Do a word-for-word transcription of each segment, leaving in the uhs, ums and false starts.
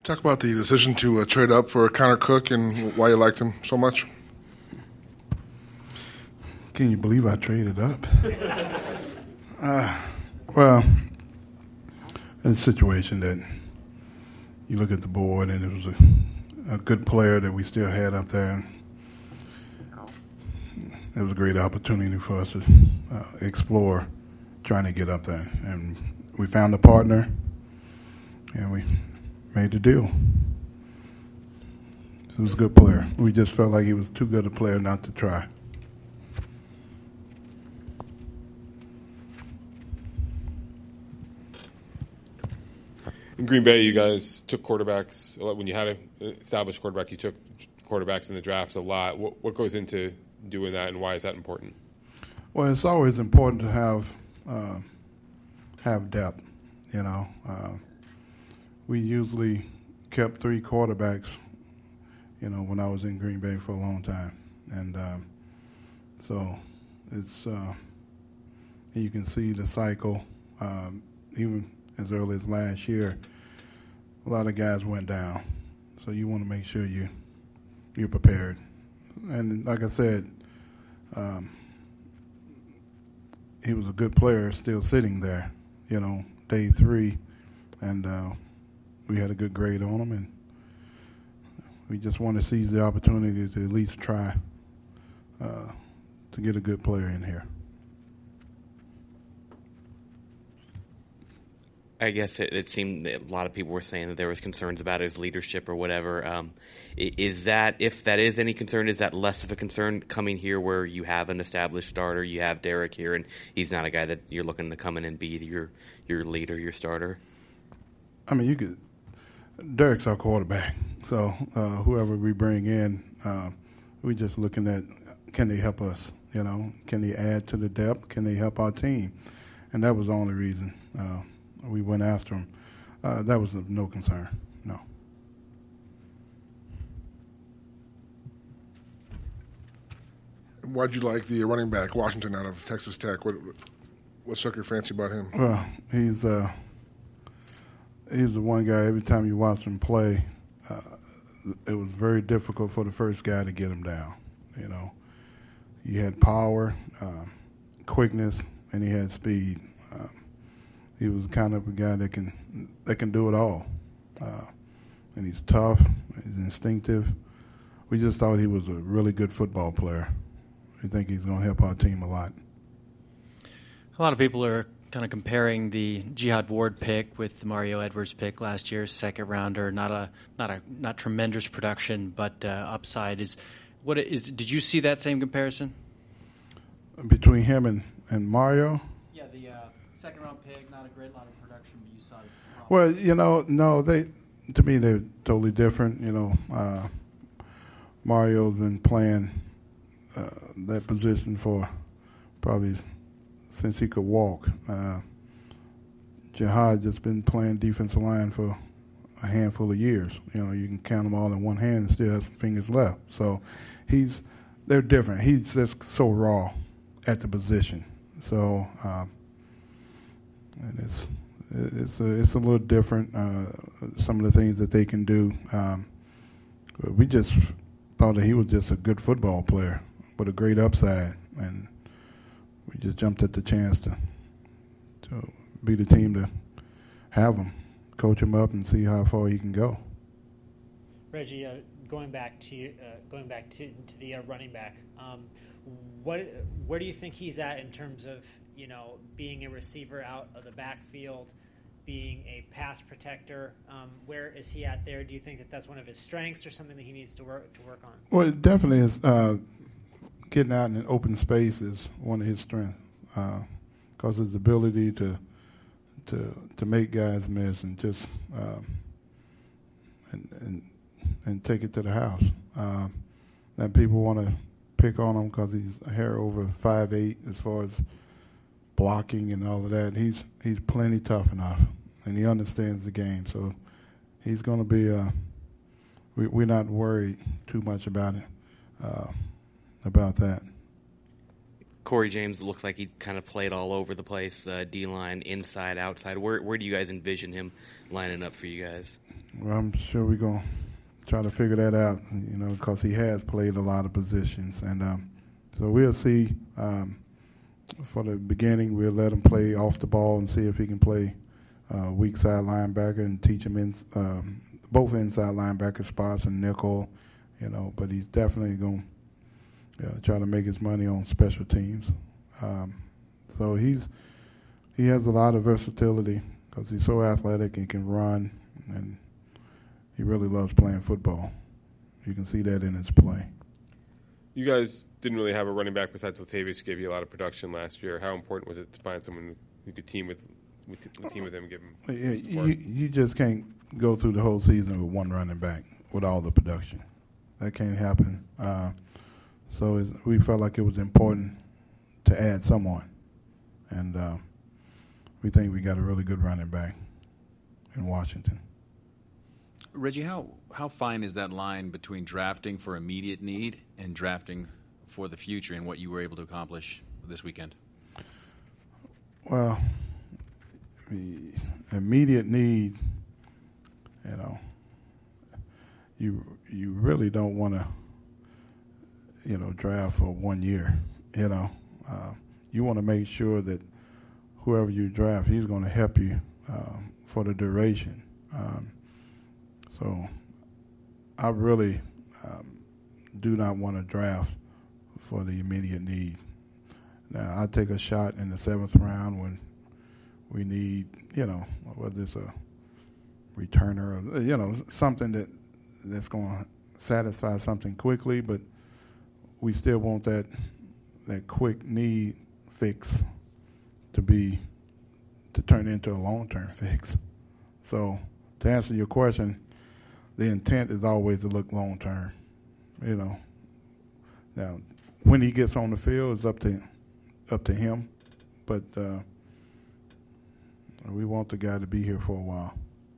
Talk about the decision to uh, trade up for Connor Cook and why you liked him so much. Can you believe I traded up? uh, well, it's a situation that you look at the board and it was a, a good player that we still had up there. It was a great opportunity for us to uh, explore trying to get up there. And we found a partner and we made the deal. He was a good player. We just felt like he was too good a player not to try. In Green Bay, you guys took quarterbacks. When you had an established quarterback, you took quarterbacks in the draft a lot. What, what goes into doing that, and why is that important? Well, it's always important to have uh, have depth. You know, uh, we usually kept three quarterbacks. You know, when I was in Green Bay for a long time, and um, so it's uh, you can see the cycle. Um, even as early as last year, a lot of guys went down. So you want to make sure you you're prepared. And like I said, um, he was a good player, still sitting there. You know, day three, and uh, we had a good grade on him, and we just want to seize the opportunity to at least try uh, to get a good player in here. I guess it, it seemed that a lot of people were saying that there was concerns about his leadership or whatever. Um, is that, if that is any concern, is that less of a concern coming here where you have an established starter, you have Derek here, and he's not a guy that you're looking to come in and be your your leader, your starter? I mean, you could. Derek's our quarterback, so uh, whoever we bring in, uh, we just looking at, can they help us? You know, can they add to the depth? Can they help our team? And that was the only reason uh, we went after him. Uh, that was of no concern, no. Why'd you like the running back, Washington, out of Texas Tech? What what struck your fancy about him? Well, he's uh, he's the one guy, every time you watch him play, uh, it was very difficult for the first guy to get him down, you know. He had power, uh, quickness, and he had speed. Uh, he was kind of a guy that can that can do it all. Uh, and he's tough, he's instinctive. We just thought he was a really good football player. We think he's going to help our team a lot. A lot of people are kind of comparing the Jihad Ward pick with the Mario Edwards pick last year, second rounder. Not a not a not tremendous production, but uh, upside. Is what is? Did you see that same comparison between him and, and Mario? Yeah, the uh, second round pick, not a great lot of production, but you saw it. Well, you know, no, they to me they're totally different. You know, uh, Mario's been playing uh, that position for probably since he could walk. Uh, Jihad just been playing defensive line for a handful of years. You know, you can count them all in one hand and still have some fingers left. So he's they're different. He's just so raw at the position. So uh, and it's it's a, it's a little different. Uh, some of the things that they can do. Um, we just thought that he was just a good football player with a great upside, and we just jumped at the chance to to be the team to have him, coach him up, and see how far he can go. Reggie, uh, going back to uh, going back to, to the uh, running back, um, what where do you think he's at in terms of you know being a receiver out of the backfield, being a pass protector? Um, where is he at there? Do you think that that's one of his strengths or something that he needs to work to work on? Well, it definitely is. Uh, getting out in an open space is one of his strengths, because uh, his ability to to to make guys miss and just um, and, and and take it to the house. Uh, and people want to pick on him because he's a hair over five eight as far as blocking and all of that. He's he's plenty tough enough, and he understands the game. So he's going to be. Uh, we, we're not worried too much about it. Uh, about that. Corey James looks like he kind of played all over the place, uh, D-line, inside, outside. Where where do you guys envision him lining up for you guys? Well, I'm sure we're going to try to figure that out, you know, because he has played a lot of positions. And um, so we'll see. Um, for the beginning, we'll let him play off the ball and see if he can play uh, weak side linebacker and teach him in, um, both inside linebacker spots and nickel, you know, but he's definitely going to uh, try to make his money on special teams. Um, so he's he has a lot of versatility because he's so athletic and can run, and he really loves playing football. You can see that in his play. You guys didn't really have a running back besides Latavius, who gave you a lot of production last year. How important was it to find someone who could team with, with, with team with him, and give him Yeah, support? you, you just can't go through the whole season with one running back with all the production. That can't happen. Uh, so it's, we felt like it was important to add someone, and uh, we think we got a really good running back in Washington. Reggie, how, how fine is that line between drafting for immediate need and drafting for the future and what you were able to accomplish this weekend? Well, the immediate need, you know, you you really don't want to, you know, draft for one year. You know, uh, you want to make sure that whoever you draft, he's going to help you uh, for the duration. Um, so I really um, do not want to draft for the immediate need. Now, I take a shot in the seventh round when we need, you know, whether it's a returner or, you know, something that that's going to satisfy something quickly, but we still want that that quick need fix to be to turn into a long-term fix. So to answer your question, the intent is always to look long-term. You know, now when he gets on the field, it's up to up to him, but uh, we want the guy to be here for a while.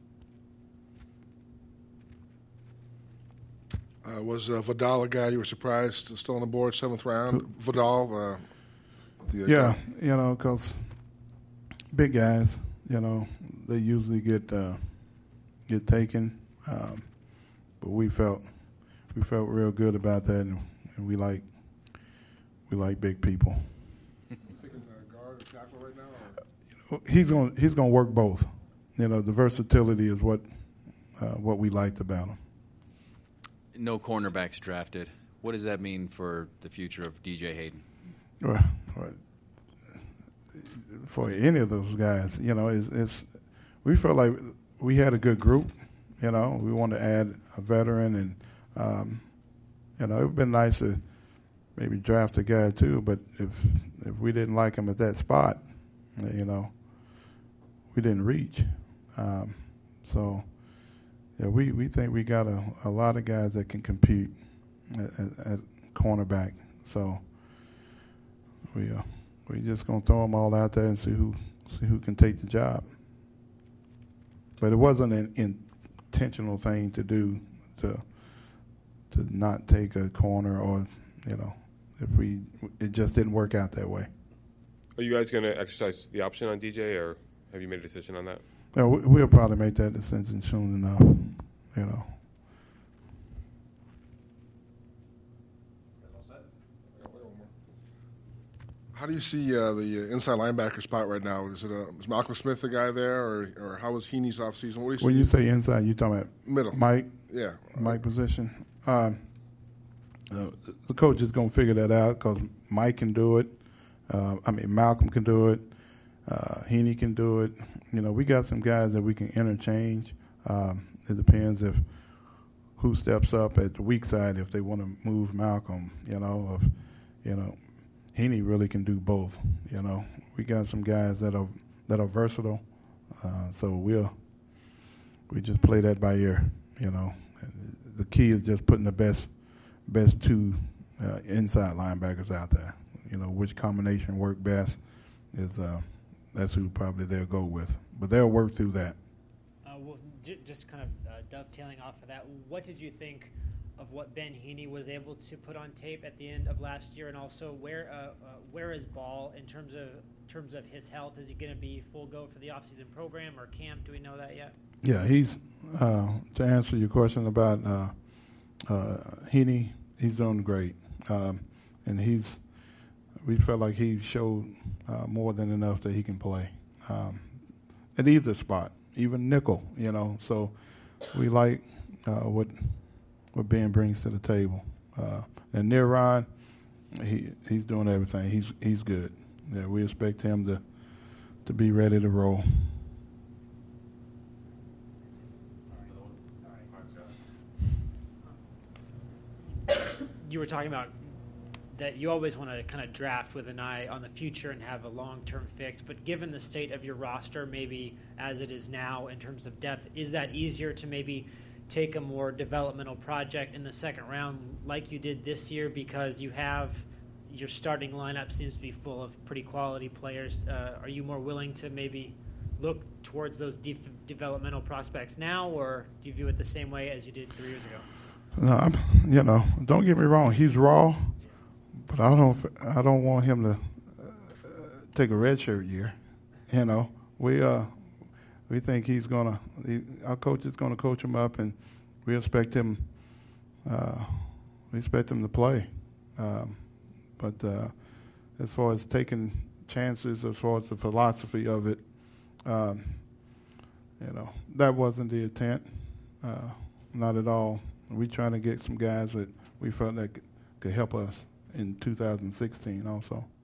Uh, was uh, Vidal a guy you were surprised still on the board, seventh round? Vidal, uh, the, uh, Yeah, you know, because big guys, you know, they usually get uh, get taken, um, but we felt we felt real good about that, and, and we like we like big people. Thinking uh, guard or tackle right now? Or? He's going he's going to work both. You know, the versatility is what uh, what we liked about him. No cornerbacks drafted. What does that mean for the future of D J Hayden? Well, for any of those guys, you know, it's, it's we felt like we had a good group. You know, we wanted to add a veteran, and um, you know, it would have been nice to maybe draft a guy too. But if if we didn't like him at that spot, you know, we didn't reach. Um, so. Yeah, we, we think we got a, a lot of guys that can compete at, at, at cornerback. So we uh, we just gonna throw them all out there and see who see who can take the job. But it wasn't an intentional thing to do to to not take a corner, or you know, if we it just didn't work out that way. Are you guys going to exercise the option on D J, or have you made a decision on that? Yeah, we, we'll probably make that decision soon enough, you know. How do you see uh, the uh, inside linebacker spot right now? Is it uh, is Malcolm Smith the guy there, or or how was Heaney's offseason? What do you see? When you say inside, you talking about middle, Mike? Yeah, Mike position. Um, uh, the coach is going to figure that out because Mike can do it. Uh, I mean, Malcolm can do it. Uh, Heaney can do it. You know, we got some guys that we can interchange. Um, it depends if who steps up at the weak side if they want to move Malcolm. You know, if you know, Heaney really can do both. You know, we got some guys that are that are versatile. Uh, so we'll we just play that by ear. You know, the key is just putting the best best two uh, inside linebackers out there. You know, which combination work best is. Uh, That's who probably they'll go with. But they'll work through that. Uh, well, j- just kind of uh, dovetailing off of that, what did you think of what Ben Heaney was able to put on tape at the end of last year, and also where uh, uh, where is Ball in terms of terms of his health? Is he going to be full go for the offseason program or camp? Do we know that yet? Yeah, he's uh, to answer your question about uh, uh, Heaney. He's doing great, um, and he's. We felt like he showed uh, more than enough that he can play um, at either spot, even nickel. You know, so we like uh, what what Ben brings to the table. Uh, and near Ron, he he's doing everything. He's he's good. Yeah, we expect him to to be ready to roll. You were talking about that you always want to kind of draft with an eye on the future and have a long-term fix, but given the state of your roster, maybe as it is now in terms of depth, is that easier to maybe take a more developmental project in the second round like you did this year because you have your starting lineup seems to be full of pretty quality players? Uh, are you more willing to maybe look towards those def- developmental prospects now, or do you view it the same way as you did three years ago? No, I'm, you know, don't get me wrong. He's raw, but I don't. I don't want him to uh, take a redshirt year. You know, we uh, we think he's gonna. He, our coach is gonna coach him up, and we expect him. Uh, we expect him to play. Um, but uh, as far as taking chances, as far as the philosophy of it, um, you know, that wasn't the intent. Uh, not at all. We trying to get some guys that we felt that could help us in two thousand sixteen also.